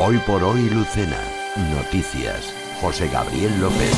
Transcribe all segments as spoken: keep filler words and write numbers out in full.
Hoy por hoy Lucena. Noticias. José Gabriel López.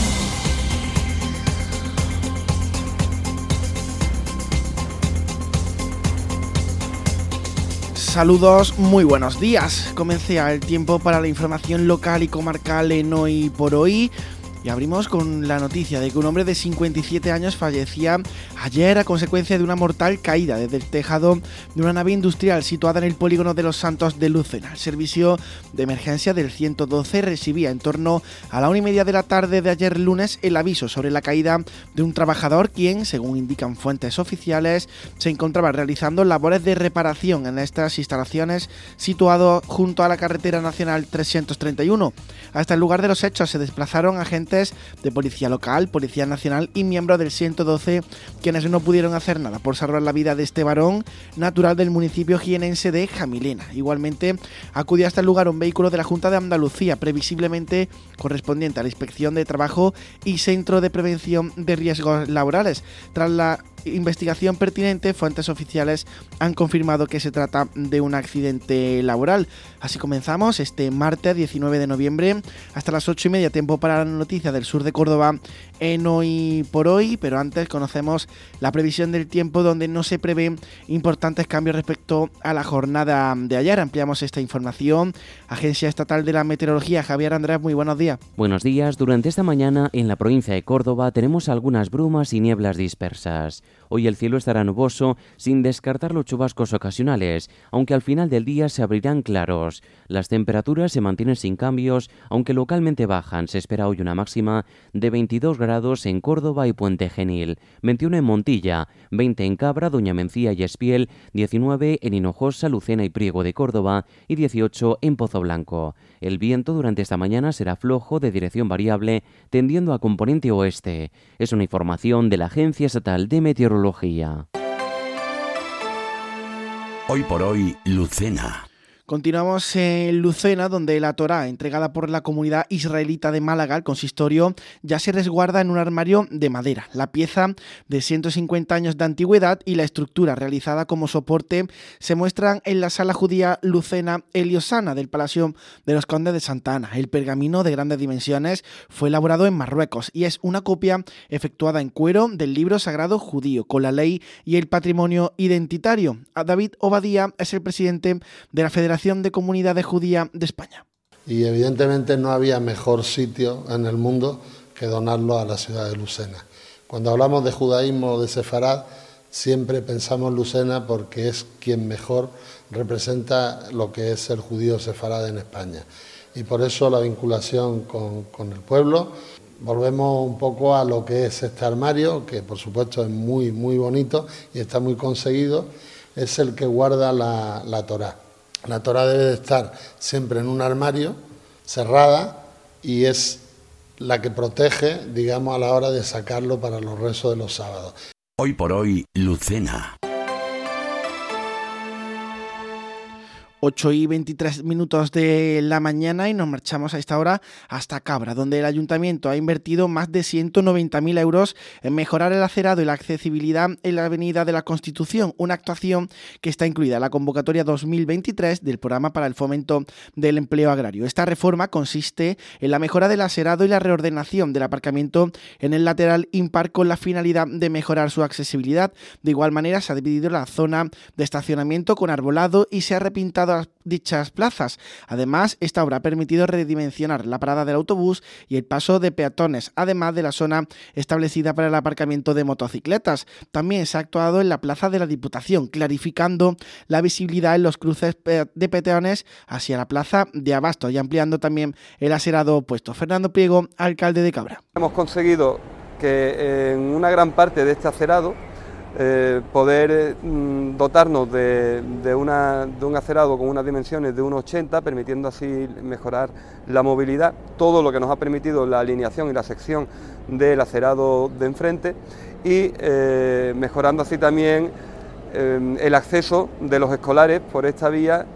Saludos, muy buenos días. Comienza el tiempo para la información local y comarcal en Hoy por Hoy. Y abrimos con la noticia de que un hombre de cincuenta y siete años fallecía ayer a consecuencia de una mortal caída desde el tejado de una nave industrial situada en el polígono de Los Santos de Lucena. El servicio de emergencia del ciento doce recibía en torno a la una y media de la tarde de ayer lunes el aviso sobre la caída de un trabajador quien, según indican fuentes oficiales, se encontraba realizando labores de reparación en estas instalaciones situado junto a la carretera nacional trescientos treinta y uno. Hasta el lugar de los hechos se desplazaron agentes de policía local, policía nacional y miembros del ciento doce, quienes no pudieron hacer nada por salvar la vida de este varón natural del municipio jienense de Jamilena. Igualmente acudió hasta el lugar un vehículo de la Junta de Andalucía, previsiblemente correspondiente a la Inspección de Trabajo y Centro de Prevención de Riesgos Laborales. Tras la investigación pertinente, fuentes oficiales han confirmado que se trata de un accidente laboral. Así comenzamos este martes diecinueve de noviembre hasta las ocho y media, tiempo para la noticia del sur de Córdoba en Hoy por Hoy, pero antes conocemos la previsión del tiempo, donde no se prevén importantes cambios respecto a la jornada de ayer. Ampliamos esta información. Agencia Estatal de la Meteorología, Javier Andrés, muy buenos días. Buenos días. Durante esta mañana en la provincia de Córdoba tenemos algunas brumas y nieblas dispersas. Hoy el cielo estará nuboso, sin descartar los chubascos ocasionales, aunque al final del día se abrirán claros. Las temperaturas se mantienen sin cambios, aunque localmente bajan. Se espera hoy una máxima de veintidós grados en Córdoba y Puente Genil, veintiuno en Montilla, veinte en Cabra, Doña Mencía y Espiel, diecinueve en Hinojosa, Lucena y Priego de Córdoba y dieciocho en Pozo Blanco. El viento durante esta mañana será flojo, de dirección variable, tendiendo a componente oeste. Es una información de la Agencia Estatal de Meteorología. Hoy por hoy Lucena. Continuamos en Lucena, donde la Torá, entregada por la comunidad israelita de Málaga al consistorio, ya se resguarda en un armario de madera. La pieza, de ciento cincuenta años de antigüedad, y la estructura realizada como soporte se muestran en la sala judía Lucena Eliosana del Palacio de los Condes de Santa Ana. El pergamino, de grandes dimensiones, fue elaborado en Marruecos y es una copia efectuada en cuero del libro sagrado judío, con la ley y el patrimonio identitario. David Obadía es el presidente de la Federación de Comunidades Judías de España. Y evidentemente no había mejor sitio en el mundo que donarlo a la ciudad de Lucena. Cuando hablamos de judaísmo o de sefarad, siempre pensamos Lucena porque es quien mejor representa lo que es el judío sefarad en España. Y por eso la vinculación con, con el pueblo. Volvemos un poco a lo que es este armario, que por supuesto es muy, muy bonito y está muy conseguido. Es el que guarda la, la Torá. La Torá debe de estar siempre en un armario, cerrada, y es la que protege, digamos, a la hora de sacarlo para los rezos de los sábados. Hoy por hoy, Lucena. ocho y veintitrés minutos de la mañana y nos marchamos a esta hora hasta Cabra, donde el Ayuntamiento ha invertido más de ciento noventa mil euros en mejorar el acerado y la accesibilidad en la Avenida de la Constitución, una actuación que está incluida en la convocatoria dos mil veintitrés del Programa para el Fomento del Empleo Agrario. Esta reforma consiste en la mejora del acerado y la reordenación del aparcamiento en el lateral impar con la finalidad de mejorar su accesibilidad. De igual manera, se ha dividido la zona de estacionamiento con arbolado y se ha repintado dichas plazas. Además, esta obra ha permitido redimensionar la parada del autobús y el paso de peatones, además de la zona establecida para el aparcamiento de motocicletas. También se ha actuado en la plaza de la Diputación, clarificando la visibilidad en los cruces de peatones hacia la plaza de Abasto y ampliando también el aserado opuesto. Fernando Priego, alcalde de Cabra. Hemos conseguido que en una gran parte de este acerado Eh, poder eh, dotarnos de, de, una, de un acerado con unas dimensiones de uno ochenta, permitiendo así mejorar la movilidad, todo lo que nos ha permitido la alineación y la sección del acerado de enfrente y eh, mejorando así también eh, el acceso de los escolares por esta vía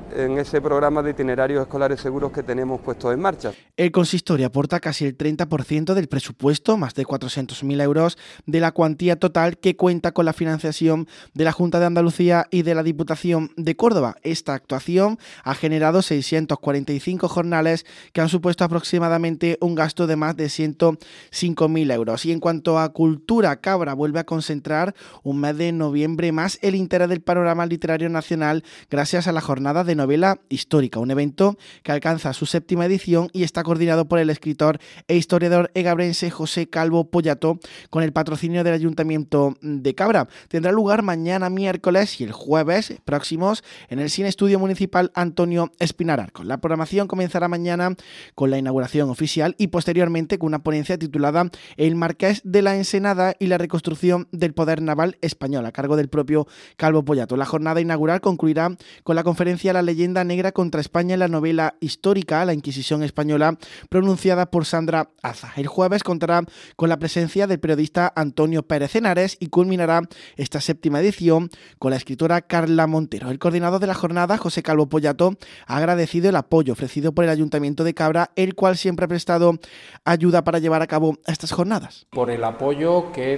en ese programa de itinerarios escolares seguros que tenemos puestos en marcha. El consistorio aporta casi el treinta por ciento del presupuesto, más de cuatrocientos mil euros, de la cuantía total que cuenta con la financiación de la Junta de Andalucía y de la Diputación de Córdoba. Esta actuación ha generado seiscientos cuarenta y cinco jornales que han supuesto aproximadamente un gasto de más de ciento cinco mil euros. Y en cuanto a cultura, Cabra vuelve a concentrar un mes de noviembre más el interés del panorama literario nacional gracias a la jornada de novela histórica, un evento que alcanza su séptima edición y está coordinado por el escritor e historiador egabrense José Calvo Pollato con el patrocinio del Ayuntamiento de Cabra. Tendrá lugar mañana miércoles y el jueves próximos en el Cine Estudio Municipal Antonio Espinar Arcos. La programación comenzará mañana con la inauguración oficial y posteriormente con una ponencia titulada El Marqués de la Ensenada y la reconstrucción del poder naval español, a cargo del propio Calvo Pollato. La jornada inaugural concluirá con la conferencia La leyenda negra contra España en la novela histórica, la Inquisición española, pronunciada por Sandra Aza. El jueves contará con la presencia del periodista Antonio Pérez Henares y culminará esta séptima edición con la escritora Carla Montero. El coordinador de la jornada, José Calvo Pollato, ha agradecido el apoyo ofrecido por el Ayuntamiento de Cabra, el cual siempre ha prestado ayuda para llevar a cabo estas jornadas. Por el apoyo que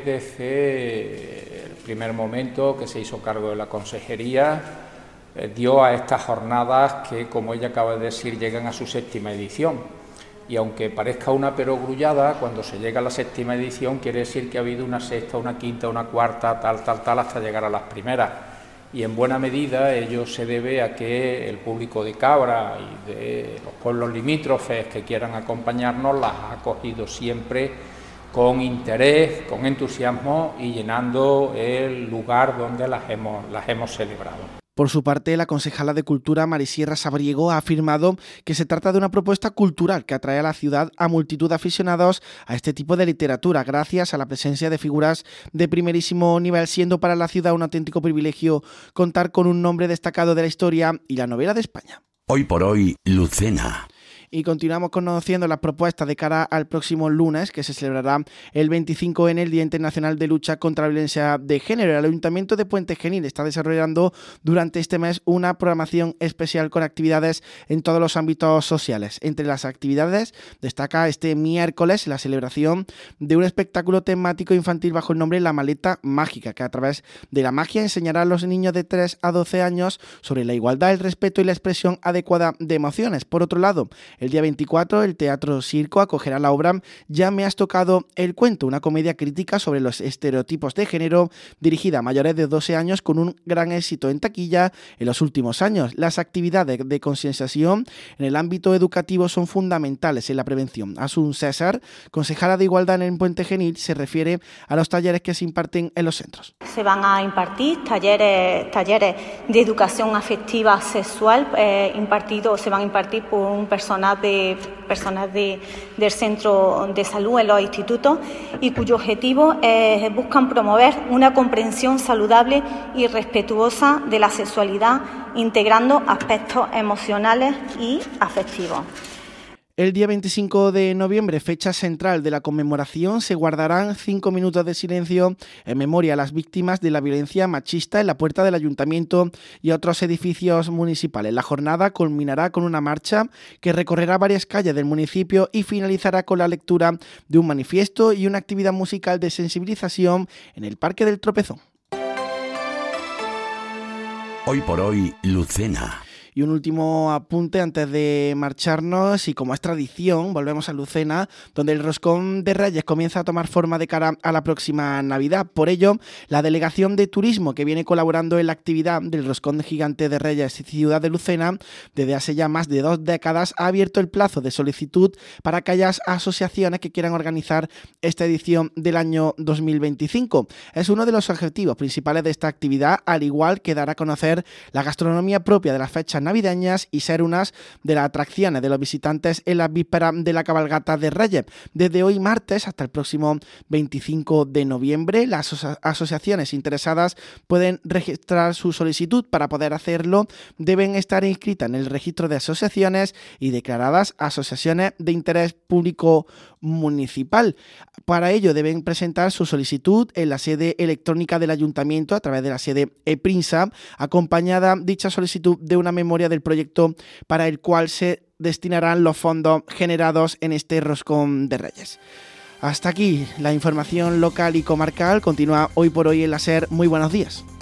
desde el primer momento que se hizo cargo de la consejería eh, dio a estas jornadas que, como ella acaba de decir, llegan a su séptima edición. Y aunque parezca una perogrullada, cuando se llega a la séptima edición quiere decir que ha habido una sexta, una quinta, una cuarta, tal, tal, tal, hasta llegar a las primeras. Y en buena medida ello se debe a que el público de Cabra y de los pueblos limítrofes que quieran acompañarnos las ha acogido siempre con interés, con entusiasmo y llenando el lugar donde las hemos, las hemos celebrado. Por su parte, la concejala de Cultura, Marisierra Sabriego, ha afirmado que se trata de una propuesta cultural que atrae a la ciudad a multitud de aficionados a este tipo de literatura, gracias a la presencia de figuras de primerísimo nivel, siendo para la ciudad un auténtico privilegio contar con un nombre destacado de la historia y la novela de España. Hoy por hoy, Lucena. Y continuamos conociendo las propuestas de cara al próximo lunes, que se celebrará el veinticinco en el Día Internacional de Lucha contra la Violencia de Género. El Ayuntamiento de Puente Genil está desarrollando durante este mes una programación especial con actividades en todos los ámbitos sociales. Entre las actividades destaca este miércoles la celebración de un espectáculo temático infantil bajo el nombre La Maleta Mágica, que a través de la magia enseñará a los niños de tres a doce años sobre la igualdad, el respeto y la expresión adecuada de emociones. Por otro lado, el día veinticuatro, el Teatro Circo acogerá la obra Ya me has tocado el cuento, una comedia crítica sobre los estereotipos de género dirigida a mayores de doce años con un gran éxito en taquilla en los últimos años. Las actividades de concienciación en el ámbito educativo son fundamentales en la prevención. Asun César, concejala de Igualdad en Puente Genil, se refiere a los talleres que se imparten en los centros. Se van a impartir talleres, talleres de educación afectiva sexual eh, impartidos, se van a impartir por un personal de personas de, del centro de salud en los institutos y cuyo objetivo es buscan promover una comprensión saludable y respetuosa de la sexualidad, integrando aspectos emocionales y afectivos. El día veinticinco de noviembre, fecha central de la conmemoración, se guardarán cinco minutos de silencio en memoria a las víctimas de la violencia machista en la puerta del Ayuntamiento y otros edificios municipales. La jornada culminará con una marcha que recorrerá varias calles del municipio y finalizará con la lectura de un manifiesto y una actividad musical de sensibilización en el Parque del Tropezón. Hoy por hoy, Lucena. Y un último apunte antes de marcharnos, y como es tradición, volvemos a Lucena, donde el Roscón de Reyes comienza a tomar forma de cara a la próxima Navidad. Por ello, la Delegación de Turismo, que viene colaborando en la actividad del Roscón Gigante de Reyes y Ciudad de Lucena desde hace ya más de dos décadas, ha abierto el plazo de solicitud para aquellas asociaciones que quieran organizar esta edición del año dos mil veinticinco. Es uno de los objetivos principales de esta actividad, al igual que dar a conocer la gastronomía propia de las fechas navideñas y ser unas de las atracciones de los visitantes en la víspera de la cabalgata de Reyes. Desde hoy martes hasta el próximo veinticinco de noviembre, las aso- asociaciones interesadas pueden registrar su solicitud. Para poder hacerlo, deben estar inscritas en el registro de asociaciones y declaradas asociaciones de interés público municipal. Para ello deben presentar su solicitud en la sede electrónica del Ayuntamiento a través de la sede ePrinsa, acompañada dicha solicitud de una memoria memoria del proyecto para el cual se destinarán los fondos generados en este Roscón de Reyes. Hasta aquí la información local y comarcal. Continúa Hoy por Hoy en la SER. Muy buenos días.